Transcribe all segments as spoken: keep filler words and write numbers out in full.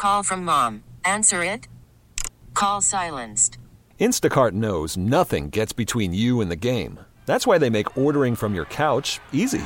Call from mom. Answer it. Call silenced. Instacart knows nothing gets between you and the game. That's why they make ordering from your couch easy.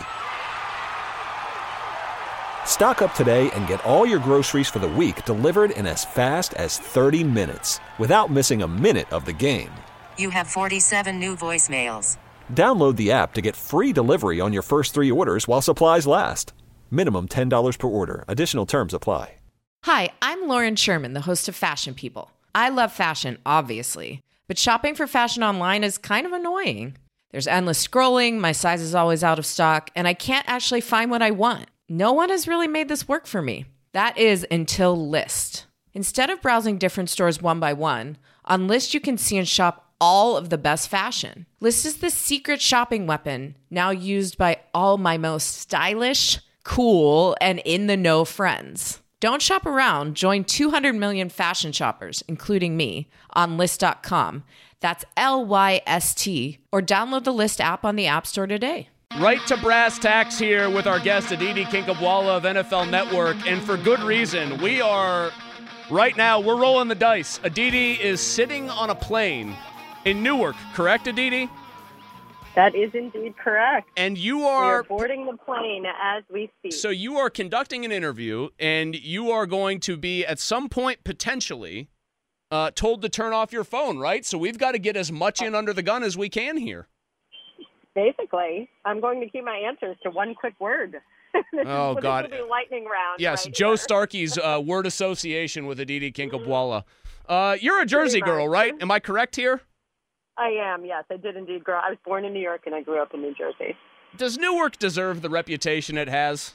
Stock up today and get all your groceries for the week delivered in as fast as thirty minutes without missing a minute of the game. You have forty-seven new voicemails. Download the app to get free delivery on your first three orders while supplies last. Minimum ten dollars per order. Additional terms apply. Hi, I'm Lauren Sherman, the host of Fashion People. I love fashion, obviously, but shopping for fashion online is kind of annoying. There's endless scrolling, my size is always out of stock, and I can't actually find what I want. No one has really made this work for me. That is until Lyst. Instead of browsing different stores one by one, on Lyst you can see and shop all of the best fashion. Lyst is the secret shopping weapon now used by all my most stylish, cool, and in-the-know friends. Don't shop around. Join two hundred million fashion shoppers, including me, on Lyst dot com. That's L Y S T. Or download the Lyst app on the App Store today. Right to brass tacks here with our guest, Aditi Kinkhabwala of N F L Network. And for good reason. We are, right now, we're rolling the dice. Aditi is sitting on a plane in Newark, correct, Aditi? That is indeed correct. And you We are... are boarding the plane as we speak. So you are conducting an interview, and you are going to be, at some point, potentially, uh, told to turn off your phone, right? So we've got to get as much in under the gun as we can here. Basically, I'm going to keep my answers to one quick word. this Oh, is, God. This will be lightning round. Yes, right Joe here. Starkey's uh, word association with Aditi Kinkhabwala. Uh, you're a Jersey Pretty girl, much. right? Am I correct here? I am, yes. I did indeed grow I was born in New York, and I grew up in New Jersey. Does Newark deserve the reputation it has?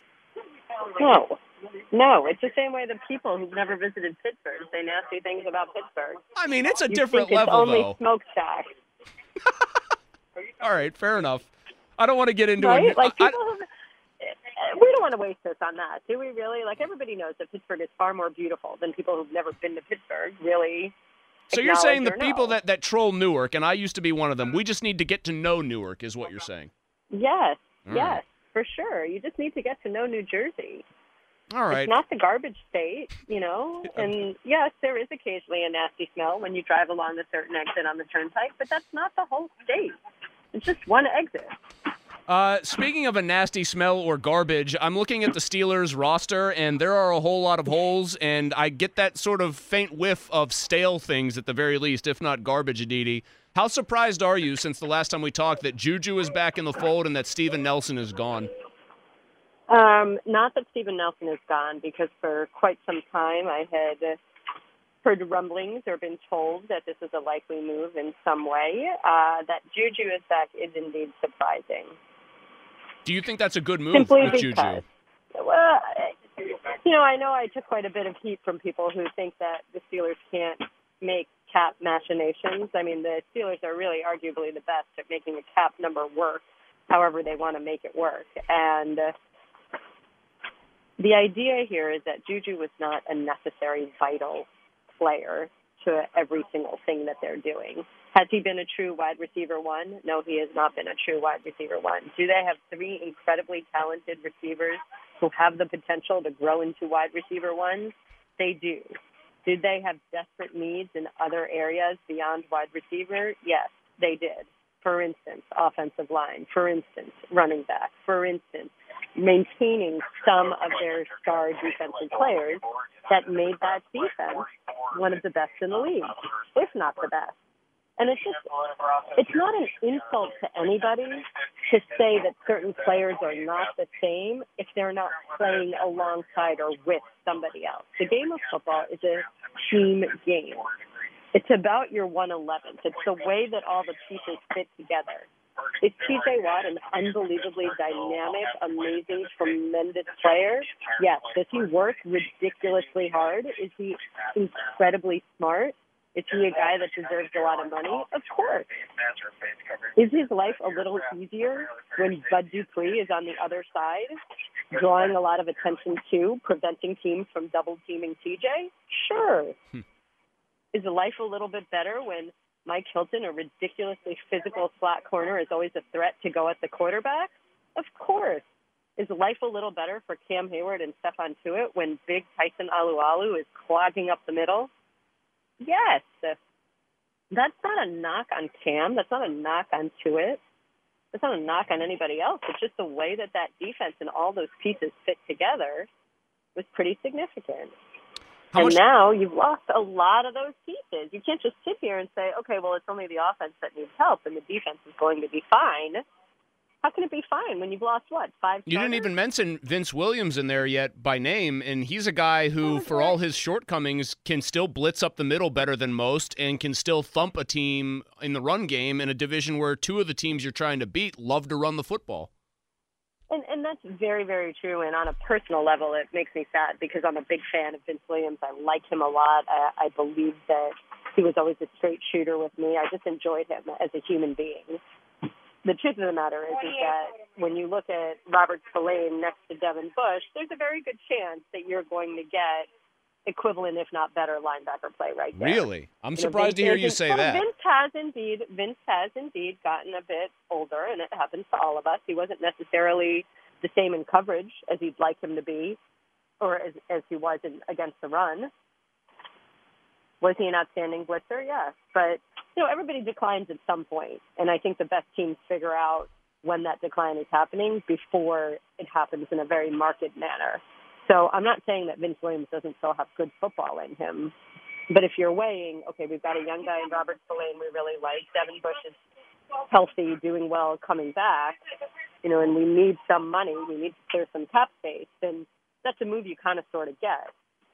No. No, it's the same way the people who've never visited Pittsburgh say nasty things about Pittsburgh. I mean, it's a You different think level, it's only though. smokestack. All right, fair enough. I don't want to get into Right? it. Like, people who, we don't want to waste this on that, do we really? Like, everybody knows that Pittsburgh is far more beautiful than people who've never been to Pittsburgh really. So you're saying the acknowledge or people know. that, that troll Newark, and I used to be one of them, we just need to get to know Newark is what you're saying. Yes, All yes, right. for sure. You just need to get to know New Jersey. All right. It's not the garbage state, you know. And yes, there is occasionally a nasty smell when you drive along a certain exit on the turnpike, but that's not the whole state. It's just one exit. Uh, speaking of a nasty smell or garbage, I'm looking at the Steelers roster, and there are a whole lot of holes, and I get that sort of faint whiff of stale things at the very least, if not garbage, Aditi. How surprised are you since the last time we talked that Juju is back in the fold and that Steven Nelson is gone? Um, not that Steven Nelson is gone, because for quite some time I had heard rumblings or been told that this is a likely move in some way. Uh, that Juju is back is indeed surprising. Do you think that's a good move Simply with because, Juju? well, you know, I know I took quite a bit of heat from people who think that the Steelers can't make cap machinations. I mean, the Steelers are really arguably the best at making a cap number work however they want to make it work. And uh, the idea here is that Juju was not a necessary vital player to every single thing that they're doing. Has he been a true wide receiver one? No, he has not been a true wide receiver one. Do they have three incredibly talented receivers who have the potential to grow into wide receiver ones? They do. Did they have desperate needs in other areas beyond wide receiver? Yes, they did. For instance, offensive line. For instance, running back. For instance, maintaining some of their star defensive players that made that defense one of the best in the league, if not the best. And it's just, it's not an insult to anybody to say that certain players are not the same if they're not playing alongside or with somebody else. The game of football is a team game. It's about your one eleventh. It's the way that all the pieces fit together. Is T J Watt an unbelievably dynamic, amazing, tremendous player? Yes. Does he work ridiculously hard? Is he incredibly smart? Is he a guy that deserves a lot of money? Of course. Is his life a little easier when Bud Dupree is on the other side, drawing a lot of attention to, preventing teams from double-teaming T J? Sure. Hmm. Is life a little bit better when Mike Hilton, a ridiculously physical slot corner, is always a threat to go at the quarterback? Of course. Is life a little better for Cam Hayward and Stephon Tuitt when big Tyson Alualu is clogging up the middle? Yes. That's not a knock on Cam. That's not a knock on Tuitt. That's not a knock on anybody else. It's just the way that that defense and all those pieces fit together was pretty significant. How and much- now you've lost a lot of those pieces. You can't just sit here and say, okay, well, it's only the offense that needs help and the defense is going to be fine. How can it be fine when you've lost, what, five starters? You didn't even mention Vince Williams in there yet by name, and he's a guy who, for all his shortcomings, can still blitz up the middle better than most and can still thump a team in the run game in a division where two of the teams you're trying to beat love to run the football. And, and that's very, very true. And on a personal level, it makes me sad because I'm a big fan of Vince Williams. I like him a lot. I, I believe that he was always a straight shooter with me. I just enjoyed him as a human being. The truth of the matter is, is that when you look at Robert Spillane next to Devin Bush, there's a very good chance that you're going to get equivalent, if not better, linebacker play right there. Really? I'm you surprised know, to hear you say well, that. Vince has indeed, Vince has indeed gotten a bit older, and it happens to all of us. He wasn't necessarily the same in coverage as you'd like him to be, or as, as he was in, against the run. Was he an outstanding blitzer? Yes. But, you know, everybody declines at some point, and I think the best teams figure out when that decline is happening before it happens in a very marked manner. So I'm not saying that Vince Williams doesn't still have good football in him, but if you're weighing, okay, we've got a young guy in Robert Spillane we really like, Devin Bush is healthy, doing well, coming back, you know, and we need some money, we need to clear some cap space, then that's a move you kind of sort of get.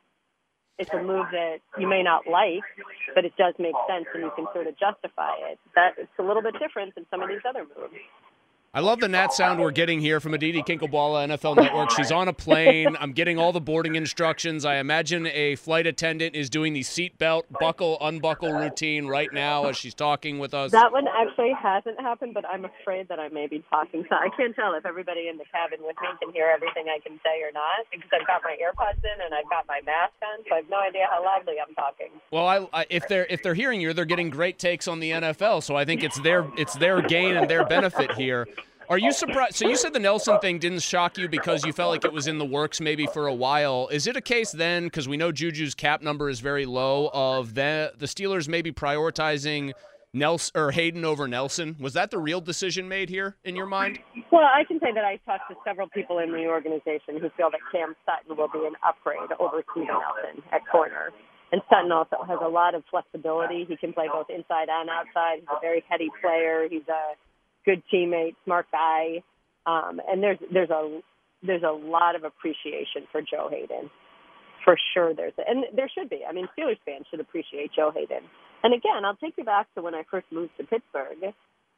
It's a move that you may not like, but it does make sense and you can sort of justify it. That it's a little bit different than some of these other moves. I love the Nat sound we're getting here from Aditi Kinkhabwala, N F L Network. She's on a plane. I'm getting all the boarding instructions. I imagine a flight attendant is doing the seatbelt buckle, unbuckle routine right now as she's talking with us. That one actually hasn't happened, but I'm afraid that I may be talking. So I can't tell if everybody in the cabin with me can hear everything I can say or not, because I've got my AirPods in and I've got my mask on, so I have no idea how loudly I'm talking. Well, I, I, if they're if they're hearing you, they're getting great takes on the N F L, so I think it's their it's their gain and their benefit here. Are you surprised? So you said the Nelson thing didn't shock you because you felt like it was in the works maybe for a while. Is it a case then, because we know Juju's cap number is very low, of the, the Steelers maybe prioritizing Nelson or Hayden over Nelson? Was that the real decision made here in your mind? Well, I can say that I talked to several people in the organization who feel that Cam Sutton will be an upgrade over Steven Nelson at corner. And Sutton also has a lot of flexibility. He can play both inside and outside. He's a very heady player. He's a good teammate, smart guy, um, and there's there's a there's a lot of appreciation for Joe Hayden, for sure. There's a, and there should be. I mean, Steelers fans should appreciate Joe Hayden. And again, I'll take you back to when I first moved to Pittsburgh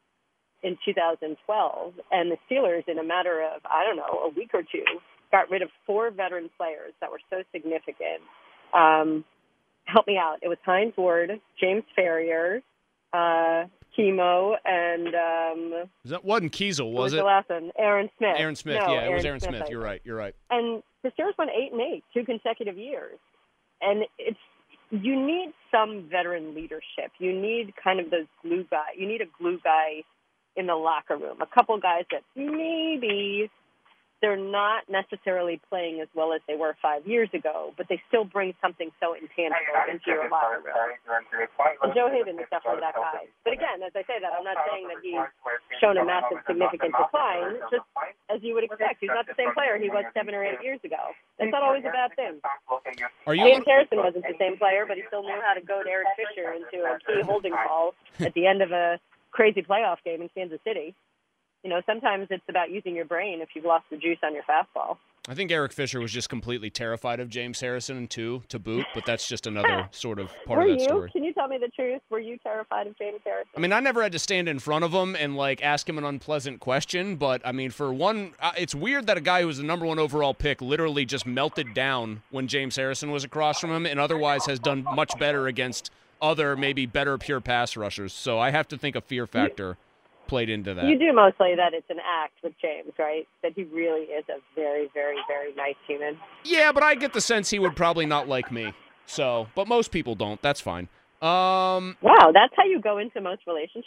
in two thousand twelve, and the Steelers, in a matter of I don't know a week or two, got rid of four veteran players that were so significant. Um, help me out. It was Hines Ward, James Ferrier. Uh, Chemo and um, that wasn't Kiesel, was, was it? The last one, Aaron Smith. Aaron Smith, no, yeah, Aaron it was Aaron Smith. Smith. You're right. You're right. And the Steelers went eight and eight, two consecutive years, and it's you need some veteran leadership. You need kind of those glue guy. You need a glue guy in the locker room. A couple guys that maybe they're not necessarily playing as well as they were five years ago, but they still bring something so intangible into your locker room. And Joe Hayden is definitely that guy. But again, as I say that, I'm not saying that he's shown a massive, significant decline. Just as you would expect, he's not the same player he was seven or eight years ago. That's not always a bad thing. Are you James Harrison wasn't the same player, but he still knew how to goad Eric Fisher into a key holding call at the end of a crazy playoff game in Kansas City. You know, sometimes it's about using your brain if you've lost the juice on your fastball. I think Eric Fisher was just completely terrified of James Harrison, too, to boot, but that's just another sort of part Were of that you? story. Can you tell me the truth? Were you terrified of James Harrison? I mean, I never had to stand in front of him and, like, ask him an unpleasant question, but, I mean, for one, uh, it's weird that a guy who was the number one overall pick literally just melted down when James Harrison was across from him and otherwise has done much better against other, maybe better pure pass rushers. So I have to think a fear factor played into that. You do mostly that it's an act with James, right? That he really is a very, very, very nice human. Yeah, but I get the sense he would probably not like me. So, but most people don't. That's fine. Um, wow, that's how you go into most relationships?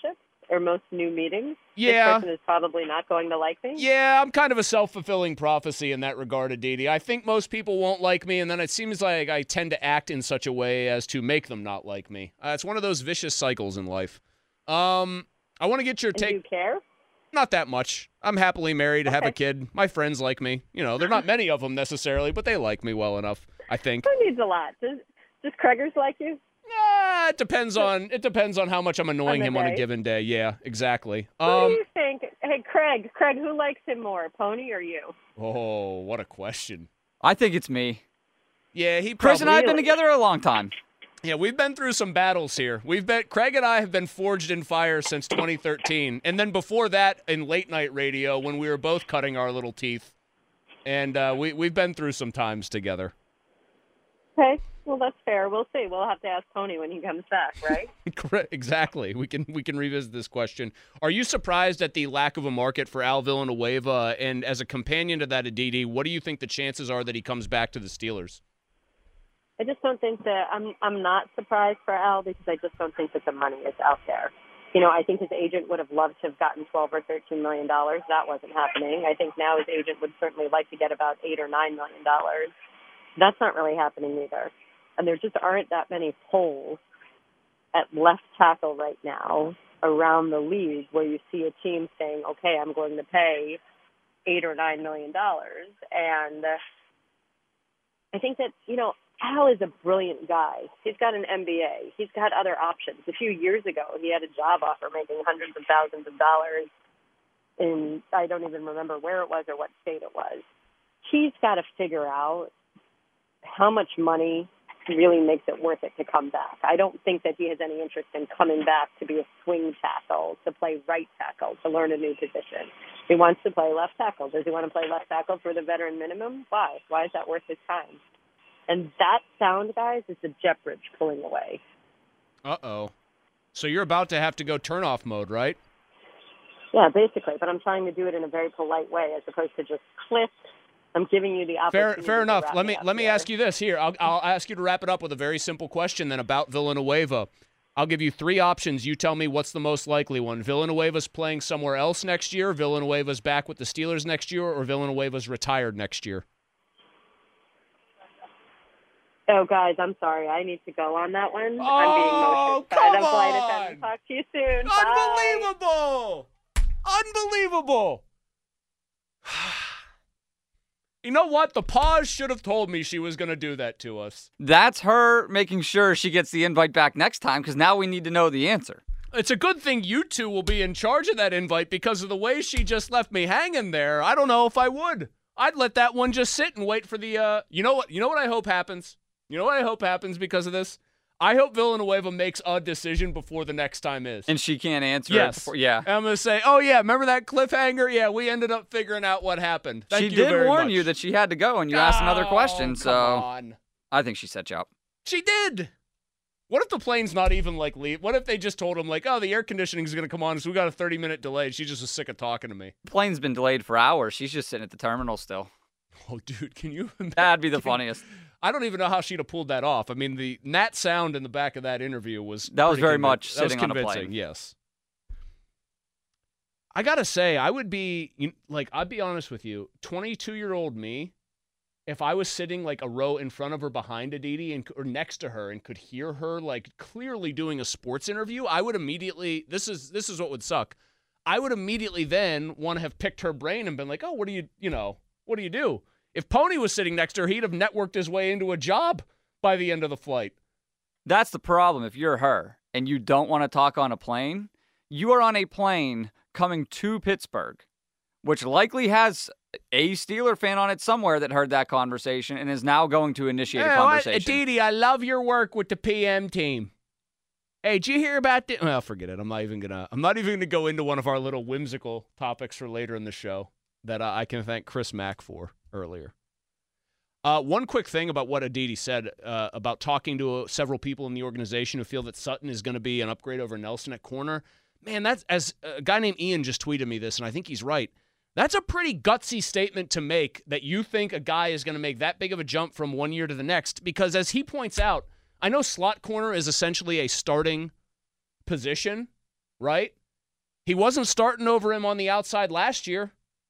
or most new meetings. Yeah. This person is probably not going to like me. Yeah, I'm kind of a self-fulfilling prophecy in that regard, Aditi. I think most people won't like me, and then it seems like I tend to act in such a way as to make them not like me. Uh, it's one of those vicious cycles in life. Um, I want to get your And take. do you care? Not that much. I'm happily married, have Okay. a kid. My friends like me. You know, they're not many of them necessarily, but they like me well enough, I think. Who needs a lot? Does, does Craigers like you? Nah, it depends on it depends on how much I'm annoying On the him on a day. given day. Yeah, exactly. Who do Um, you think? Hey, Craig. Craig, who likes him more, Pony or you? oh, what a question. I think it's me. Yeah, he Chris and I have been Really? together a long time. Yeah, we've been through some battles here. We've been Craig and I have been forged in fire since twenty thirteen, and then before that in late night radio when we were both cutting our little teeth, and uh, we we've been through some times together. Okay. Well, that's fair. We'll see. We'll have to ask Pony when he comes back, right? Correct. Exactly. We can we can revisit this question. Are you surprised at the lack of a market for Al Villanueva? And as a companion to that, Aditi, what do you think the chances are that he comes back to the Steelers? I just don't think that I'm I'm not surprised for Al because I just don't think that the money is out there. You know, I think his agent would have loved to have gotten twelve or thirteen million dollars. That wasn't happening. I think now his agent would certainly like to get about eight or nine million dollars. That's not really happening either. And there just aren't that many holes at left tackle right now around the league where you see a team saying, okay, I'm going to pay eight or nine million dollars. And uh, I think that, you know, Al is a brilliant guy. He's got an M B A. He's got other options. A few years ago, he had a job offer making hundreds of thousands of dollars in, I don't even remember where it was or what state it was. He's got to figure out how much money really makes it worth it to come back. I don't think that he has any interest in coming back to be a swing tackle, to play right tackle, to learn a new position. He wants to play left tackle. Does he want to play left tackle for the veteran minimum? Why? Why is that worth his time? And that sound, guys, is the jet bridge pulling away. Uh-oh. So you're about to have to go turn-off mode, right? Yeah, basically. But I'm trying to do it in a very polite way as opposed to just click. I'm giving you the Fair, opportunity. fair to enough. wrap Let it me up let me here. ask you this here. I'll I'll ask you to wrap it up with a very simple question then about Villanueva. I'll give you three options. You tell me what's the most likely one. Villanueva's playing somewhere else next year, Villanueva's back with the Steelers next year, or Villanueva's retired next year. Oh, guys, I'm sorry. I need to go on that one. Oh, I'm being motion. come I'm flight on. attendant. Talk to you soon. Bye. Unbelievable! Unbelievable! You know what? The pause should have told me she was going to do that to us. That's her making sure she gets the invite back next time, because now we need to know the answer. It's a good thing you two will be in charge of that invite because of the way she just left me hanging there. I don't know if I would. I'd let that one just sit and wait for the, uh, you know what? You know what I hope happens? You know what I hope happens because of this? I hope Villanueva makes a decision before the next time is. And she can't answer Yes. it before. Yeah. And I'm going to say, oh, yeah, remember that cliffhanger? Yeah, we ended up figuring out what happened. Thank she you did very warn much. you that she had to go, and you asked another Oh, question, come so on. I think she set you up. She did. What if the plane's not even, like, leave? What if they just told him, like, oh, the air conditioning is going to come on, so we got a thirty-minute delay. She just was sick of talking to me. The plane's been delayed for hours. She's just sitting at the terminal still. Oh, dude, can you imagine? That'd be the funniest. I don't even know how she'd have pulled that off. I mean, the that sound in the back of that interview was That was pretty very convin- much that was sitting on a convincing, plane. Yes. I gotta say, I would be you- like, I'd be honest with you, twenty-two-year-old me, if I was sitting like a row in front of her behind Aditi and or next to her and could hear her like clearly doing a sports interview, I would immediately. This is this is what would suck. I would immediately then want to have picked her brain and been like, oh, what do you you know what do you do? If Pony was sitting next to her, he'd have networked his way into a job by the end of the flight. That's the problem. If you're her and you don't want to talk on a plane, you are on a plane coming to Pittsburgh, which likely has a Steeler fan on it somewhere that heard that conversation and is now going to initiate a conversation. Aditi, I love your work with the P M team. Hey, did you hear about the? Well, forget it. I'm not even gonna. I'm not even gonna go into one of our little whimsical topics for later in the show that uh, I can thank Chris Mack for earlier. Uh, one quick thing about what Aditi said uh, about talking to uh, several people in the organization who feel that Sutton is going to be an upgrade over Nelson at corner. Man, that's as a guy named Ian just tweeted me this, and I think he's right. That's a pretty gutsy statement to make that you think a guy is going to make that big of a jump from one year to the next, because as he points out, I know slot corner is essentially a starting position, right? He wasn't starting over him on the outside last year.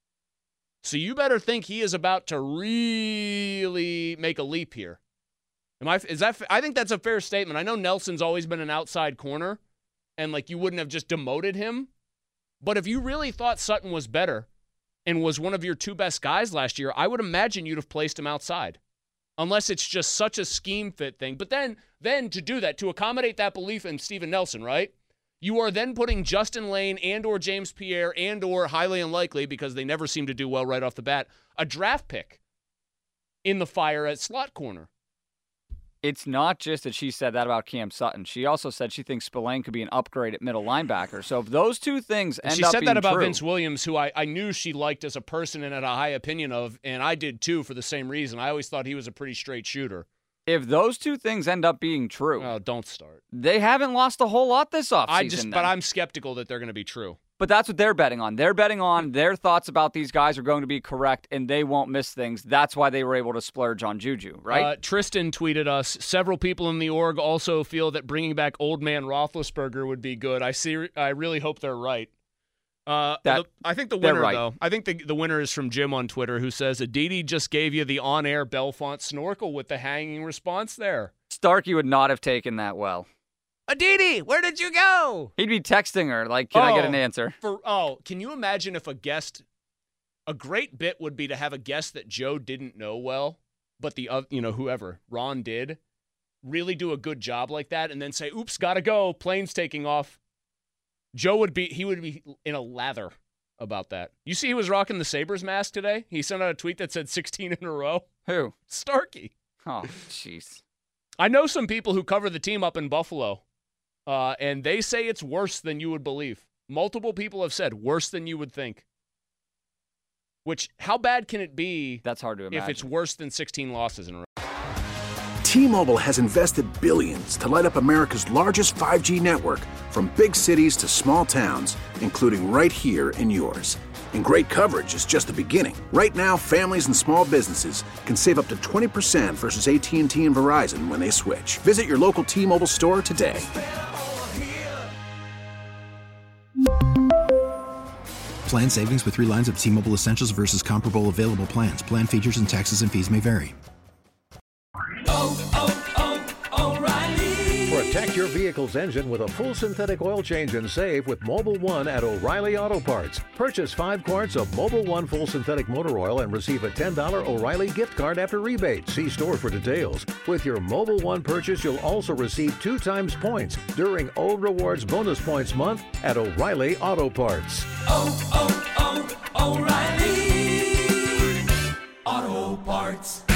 So you better think he is about to really make a leap here. Am I, is that, I think that's a fair statement. I know Nelson's always been an outside corner, and like you wouldn't have just demoted him. But if you really thought Sutton was better and was one of your two best guys last year, I would imagine you'd have placed him outside. Unless it's just such a scheme fit thing. But then, then to do that, to accommodate that belief in Steven Nelson, right? You are then putting Justin Lane and or James Pierre and or, highly unlikely, because they never seem to do well right off the bat, a draft pick in the fire at slot corner. It's not just that she said that about Cam Sutton. She also said she thinks Spillane could be an upgrade at middle linebacker. So if those two things end she up said being that about true, Vince Williams, who I, I knew she liked as a person and had a high opinion of, and I did too for the same reason. I always thought he was a pretty straight shooter. if those two things end up being true, oh, don't start. They haven't lost a whole lot this offseason. I just, then. but I'm skeptical that they're going to be true. But that's what they're betting on. They're betting on their thoughts about these guys are going to be correct, and they won't miss things. That's why they were able to splurge on Juju, right? Uh, Tristan tweeted us, several people in the org also feel that bringing back old man Roethlisberger would be good. I see. I really hope they're right. Uh, That- the, I think the winner, right. though, I think the, the winner is from Jim on Twitter, who says, Aditi just gave you the on-air Belfont snorkel with the hanging response there. Starkey would not have taken that well. Aditi, where did you go? He'd be texting her, like, can I get an Oh, answer? For oh, can you imagine if a guest, a great bit would be to have a guest that Joe didn't know well, but the other, you know, whoever, Ron did, really do a good job like that, and then say, oops, gotta go, plane's taking off. Joe would be, he would be in a lather about that. You see he was rocking the Sabres mask today? He sent out a tweet that said sixteen in a row. Who? Starkey. Oh, jeez. I know some people who cover the team up in Buffalo, uh, and they say it's worse than you would believe. Multiple people have said worse than you would think. Which, how bad can it be That's hard to imagine. if it's worse than sixteen losses in a row? T-Mobile has invested billions to light up America's largest five G network, from big cities to small towns, including right here in yours. And great coverage is just the beginning. Right now, families and small businesses can save up to twenty percent versus A T and T and Verizon when they switch. Visit your local T-Mobile store today. Plan savings with three lines of T-Mobile Essentials versus comparable available plans. Plan features and taxes and fees may vary. Protect your vehicle's engine with a full synthetic oil change and save with Mobil one at O'Reilly Auto Parts. Purchase five quarts of Mobil one full synthetic motor oil and receive a ten dollars O'Reilly gift card after rebate. See store for details. With your Mobil one purchase, you'll also receive two times points during O Rewards Bonus Points Month at O'Reilly Auto Parts. Oh, oh, oh, O'Reilly Auto Parts.